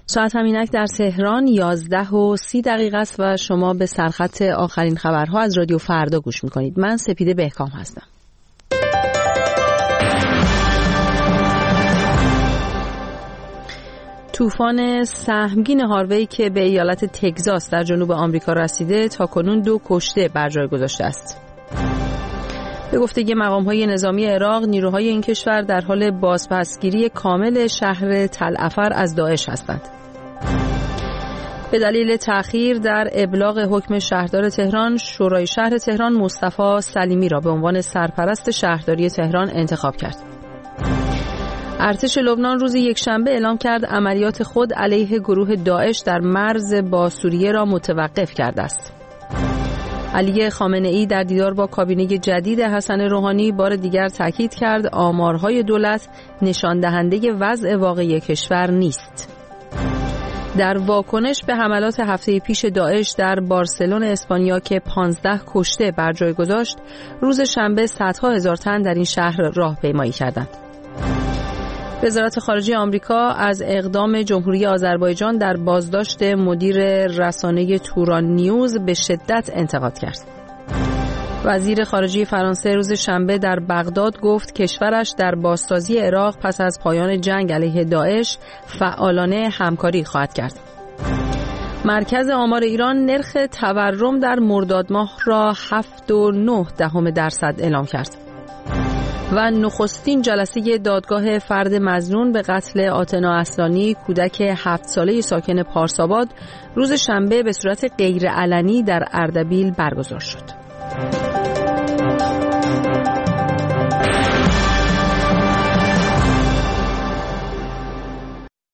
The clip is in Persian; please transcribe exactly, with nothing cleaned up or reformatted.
ساعت همینک در تهران یازده و سی دقیقه است و شما به سرخط آخرین خبرها از رادیو فردا گوش میکنید. من سپیده بهکام هستم. طوفان سهمگین هاروی که به ایالت تگزاس در جنوب آمریکا رسیده تاکنون دو کشته بر جای گذاشته است. به گفته مقام‌های نظامی عراق، نیروهای این کشور در حال بازپسگیری کامل شهر تل افر از داعش هستند. به دلیل تأخیر در ابلاغ حکم شهردار تهران، شورای شهر تهران مصطفی سلیمی را به عنوان سرپرست شهرداری تهران انتخاب کرد. ارتش لبنان روز یکشنبه اعلام کرد عملیات خود علیه گروه داعش در مرز با سوریه را متوقف کرده است. علی خامنه‌ای در دیدار با کابینه جدید حسن روحانی بار دیگر تاکید کرد آمارهای دولت نشان دهنده وضع واقعی کشور نیست. در واکنش به حملات هفته پیش داعش در بارسلون اسپانیا که پانزده کشته بر جای گذاشت، روز شنبه صدها هزار تن در این شهر راهپیمایی کردند. وزارت خارجه آمریکا از اقدام جمهوری آذربایجان در بازداشت مدیر رسانه توران نیوز به شدت انتقاد کرد. وزیر خارجه فرانسه روز شنبه در بغداد گفت کشورش در بازسازی عراق پس از پایان جنگ علیه داعش فعالانه همکاری خواهد کرد. مرکز آمار ایران نرخ تورم در مرداد ماه را هفت و نه دهم درصد اعلام کرد. و نخستین جلسه دادگاه فرد مظنون به قتل آتنا اصلانی کودک هفت ساله ساکن پارساباد روز شنبه به صورت غیرعلنی در اردبیل برگزار شد.